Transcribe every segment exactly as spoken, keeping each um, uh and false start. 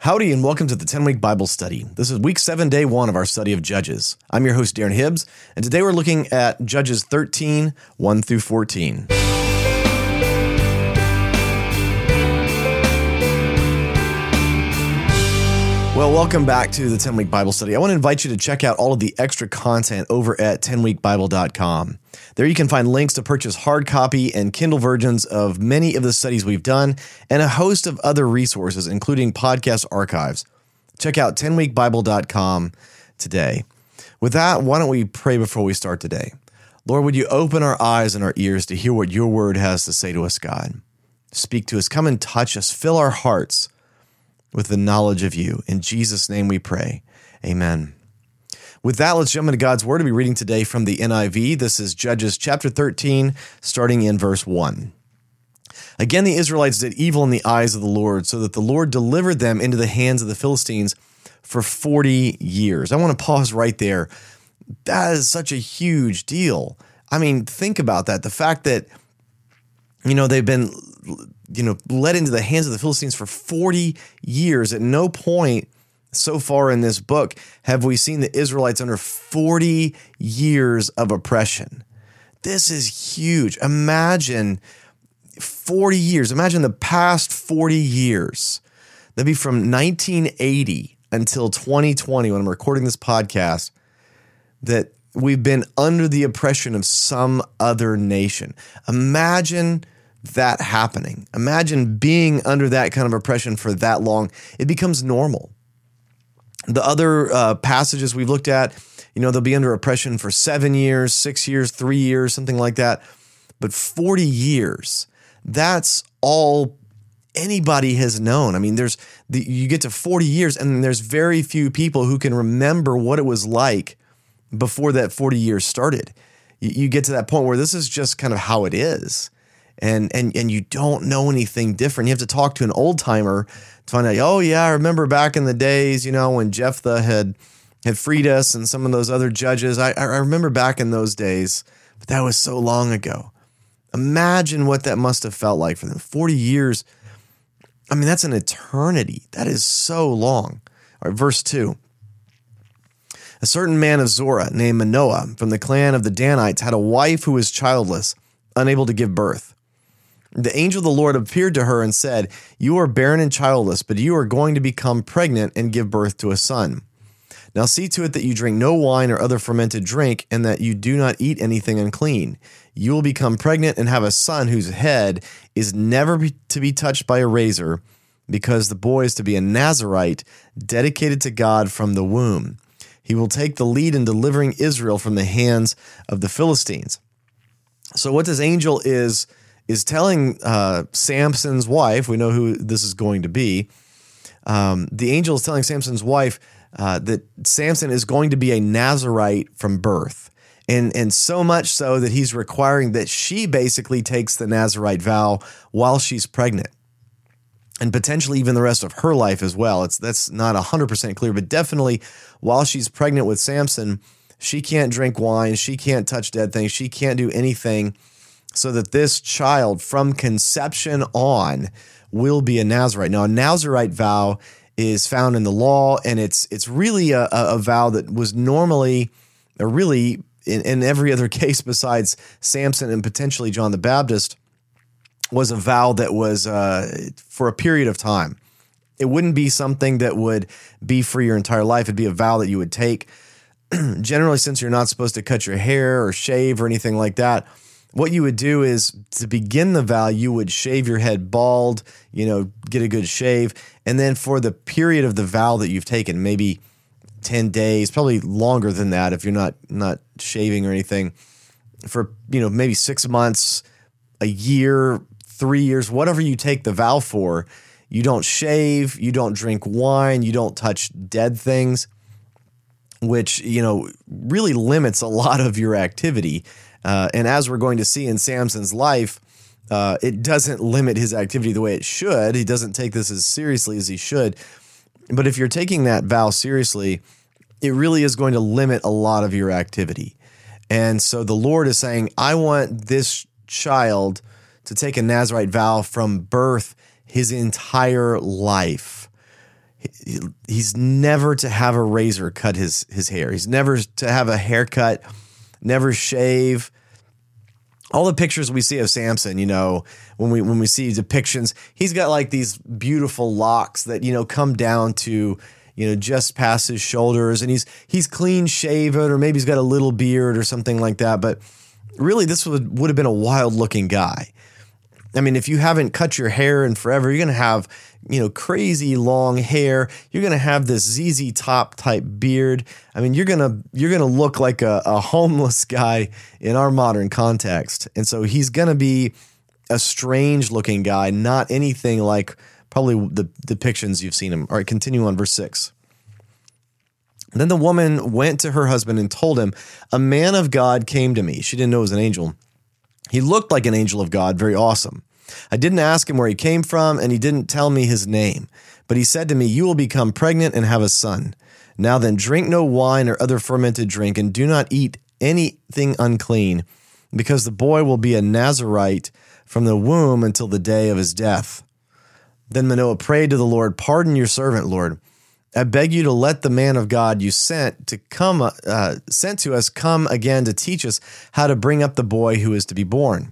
Howdy and welcome to the ten-Week Bible Study. This is week seven, day one of our study of Judges. I'm your host, Darren Hibbs, and today we're looking at Judges thirteen, one through fourteen. Well, welcome back to the ten-Week Bible Study. I want to invite you to check out all of the extra content over at ten week bible dot com. There you can find links to purchase hard copy and Kindle versions of many of the studies we've done and a host of other resources, including podcast archives. Check out ten week bible dot com today. With that, why don't we pray before we start today? Lord, would you open our eyes and our ears to hear what your word has to say to us, God? Speak to us. Come and touch us. Fill our hearts with the knowledge of you. In Jesus' name we pray. Amen. With that, let's jump into God's word. We'll be reading today from the N I V. This is Judges chapter thirteen, starting in verse one. Again, the Israelites did evil in the eyes of the Lord, so that the Lord delivered them into the hands of the Philistines for forty years. I want to pause right there. That is such a huge deal. I mean, think about that. The fact that, you know, they've been, you know, led into the hands of the Philistines for forty years. At no point so far in this book have we seen the Israelites under forty years of oppression. This is huge. Imagine forty years. Imagine the past forty years. That'd be from nineteen eighty until twenty twenty when I'm recording this podcast, that we've been under the oppression of some other nation. Imagine that happening. Imagine being under that kind of oppression for that long. It becomes normal. The other uh, passages we've looked at, you know, they'll be under oppression for seven years, six years, three years, something like that. But forty years, that's all anybody has known. I mean, there's the, you get to forty years and there's very few people who can remember what it was like before that forty years started. You, you get to that point where this is just kind of how it is. And, and, and you don't know anything different. You have to talk to an old timer to find out, oh yeah, I remember back in the days, you know, when Jephthah had, had freed us and some of those other judges. I, I remember back in those days, but that was so long ago. Imagine what that must have felt like for them. forty years. I mean, that's an eternity. That is so long. All right, verse two. A certain man of Zorah named Manoah from the clan of the Danites had a wife who was childless, unable to give birth. The angel of the Lord appeared to her and said, "You are barren and childless, but you are going to become pregnant and give birth to a son. Now see to it that you drink no wine or other fermented drink, and that you do not eat anything unclean. You will become pregnant and have a son whose head is never be, to be touched by a razor, because the boy is to be a Nazirite, dedicated to God from the womb. He will take the lead in delivering Israel from the hands of the Philistines." So what this angel is is telling uh, Samson's wife, we know who this is going to be, um, the angel is telling Samson's wife uh, that Samson is going to be a Nazirite from birth. And, and so much so that he's requiring that she basically takes the Nazirite vow while she's pregnant. And potentially even the rest of her life as well. It's that's not one hundred percent clear, but definitely while she's pregnant with Samson, she can't drink wine, she can't touch dead things, she can't do anything, so that this child from conception on will be a Nazirite. Now, a Nazirite vow is found in the law, and it's it's really a, a vow that was normally, or really in, in every other case besides Samson and potentially John the Baptist, was a vow that was uh, for a period of time. It wouldn't be something that would be for your entire life. It'd be a vow that you would take. Generally, since you're not supposed to cut your hair or shave or anything like that, what you would do is, to begin the vow, you would shave your head bald, you know, get a good shave. And then for the period of the vow that you've taken, maybe ten days, probably longer than that if you're not, not shaving or anything, for, you know, maybe six months, a year, three years, whatever you take the vow for, you don't shave, you don't drink wine, you don't touch dead things, which, you know, really limits a lot of your activity. Uh, and as we're going to see in Samson's life, uh, it doesn't limit his activity the way it should. He doesn't take this as seriously as he should. But if you're taking that vow seriously, it really is going to limit a lot of your activity. And so the Lord is saying, I want this child to take a Nazirite vow from birth his entire life. he, he's never to have a razor cut his, his hair. He's never to have a haircut, never shave. All the pictures we see of Samson, you know, when we when we see depictions, he's got like these beautiful locks that, you know, come down to, you know, just past his shoulders, and he's he's clean shaven, or maybe he's got a little beard or something like that. But really, this would would have been a wild looking guy. I mean, if you haven't cut your hair in forever, you're going to have, you know, crazy long hair. You're going to have this Z Z Top type beard. I mean, you're going to you're going to look like a, a homeless guy in our modern context. And so he's going to be a strange looking guy, not anything like probably the depictions you've seen him. All right, continue on verse six. Then the woman went to her husband and told him, "A man of God came to me." She didn't know it was an angel. He looked like an angel of God, very awesome. I didn't ask him where he came from, and he didn't tell me his name. But he said to me, "You will become pregnant and have a son. Now then, drink no wine or other fermented drink, and do not eat anything unclean, because the boy will be a Nazirite from the womb until the day of his death." Then Manoah prayed to the Lord, "Pardon your servant, Lord. I beg you to let the man of God you sent to come, uh, sent to us come again to teach us how to bring up the boy who is to be born."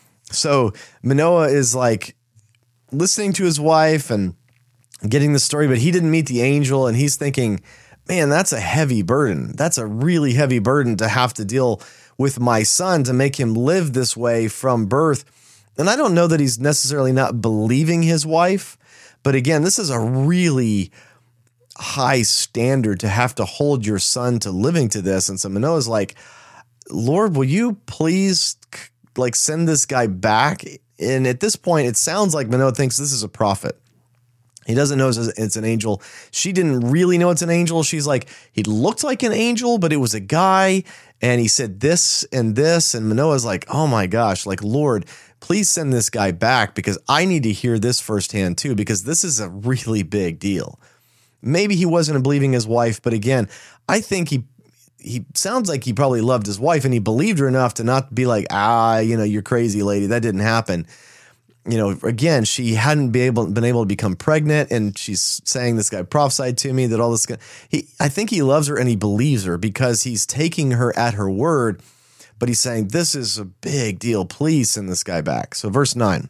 So Manoah is like listening to his wife and getting the story, but he didn't meet the angel, and he's thinking, man, that's a heavy burden. That's a really heavy burden to have to deal with my son, to make him live this way from birth. And I don't know that he's necessarily not believing his wife, but again, this is a really high standard to have to hold your son to living to this. And so Manoah's like, "Lord, will you please like send this guy back?" And at this point, it sounds like Manoah thinks this is a prophet. He doesn't know it's an angel. She didn't really know it's an angel. She's like, he looked like an angel, but it was a guy. And he said this and this. And Manoah's like, oh my gosh, like, Lord, please send this guy back, because I need to hear this firsthand too, because this is a really big deal. Maybe he wasn't believing his wife, but again, I think he he sounds like he probably loved his wife, and he believed her enough to not be like, ah, you know, you're crazy, lady. That didn't happen. You know, again, she hadn't been able been able to become pregnant, and she's saying, this guy prophesied to me that all this. He, I think he loves her and he believes her, because he's taking her at her word. But he's saying, this is a big deal. Please send this guy back. So verse nine,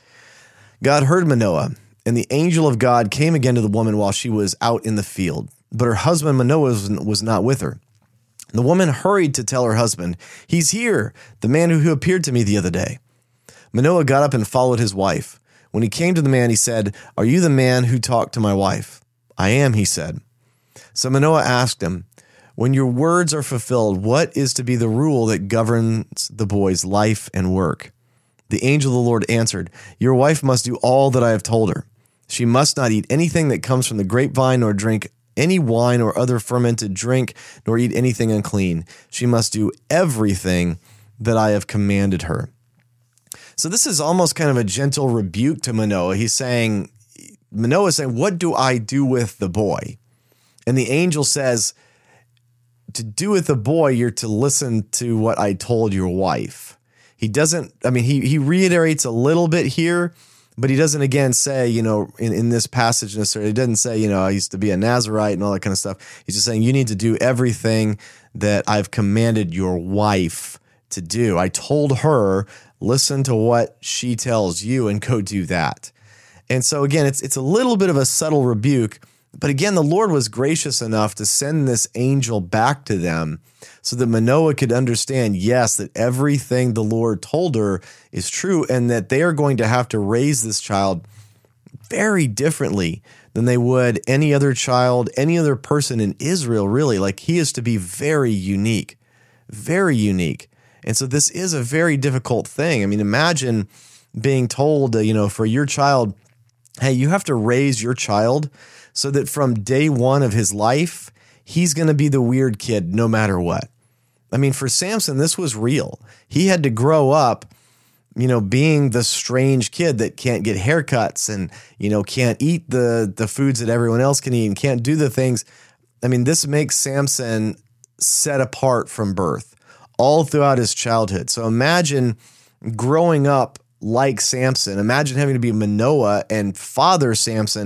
God heard Manoah, and the angel of God came again to the woman while she was out in the field. But her husband Manoah was, was not with her. The woman hurried to tell her husband, "He's here, the man who, who appeared to me the other day." Manoah got up and followed his wife. When he came to the man, he said, "Are you the man who talked to my wife?" "I am," he said. So Manoah asked him, "When your words are fulfilled, what is to be the rule that governs the boy's life and work?" The angel of the Lord answered, "Your wife must do all that I have told her. She must not eat anything that comes from the grapevine, nor drink any wine or other fermented drink, nor eat anything unclean. She must do everything that I have commanded her." So this is almost kind of a gentle rebuke to Manoah. He's saying, Manoah is saying, what do I do with the boy? And the angel says, to do with the boy, you're to listen to what I told your wife. He doesn't, I mean, he, he reiterates a little bit here, but he doesn't again say, you know, in, in this passage necessarily, he doesn't say, you know, I used to be a Nazirite and all that kind of stuff. He's just saying, you need to do everything that I've commanded your wife to do. I told her, listen to what she tells you and go do that. And so again, it's it's a little bit of a subtle rebuke, but again, the Lord was gracious enough to send this angel back to them so that Manoah could understand, yes, that everything the Lord told her is true, and that they are going to have to raise this child very differently than they would any other child, any other person in Israel, really. Like, he is to be very unique, very unique. And so this is a very difficult thing. I mean, imagine being told, uh, you know, for your child, hey, you have to raise your child so that from day one of his life, he's going to be the weird kid no matter what. I mean, for Samson, this was real. He had to grow up, you know, being the strange kid that can't get haircuts and, you know, can't eat the, the foods that everyone else can eat and can't do the things. I mean, this makes Samson set apart from birth all throughout his childhood. So imagine growing up like Samson. Imagine having to be Manoah and father Samson.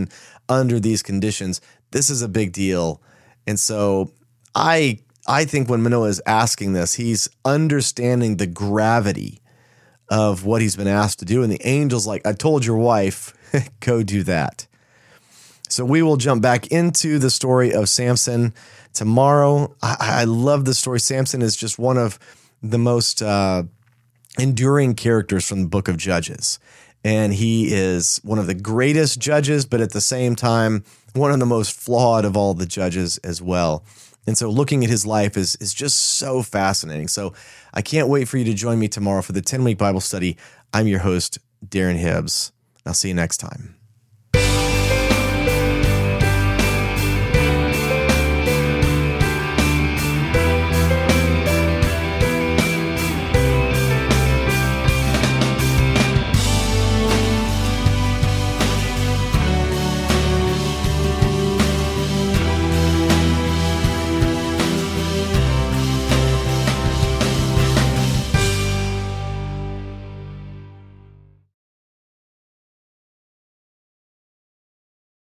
under these conditions. This is a big deal. And so I I think when Manoah is asking this, he's understanding the gravity of what he's been asked to do. And the angel's like, I told your wife, go do that. So we will jump back into the story of Samson tomorrow. I, I love the story. Samson is just one of the most uh, enduring characters from the book of Judges. And he is one of the greatest judges, but at the same time, one of the most flawed of all the judges as well. And so looking at his life is, is just so fascinating. So I can't wait for you to join me tomorrow for the ten-week Bible study. I'm your host, Darren Hibbs. I'll see you next time.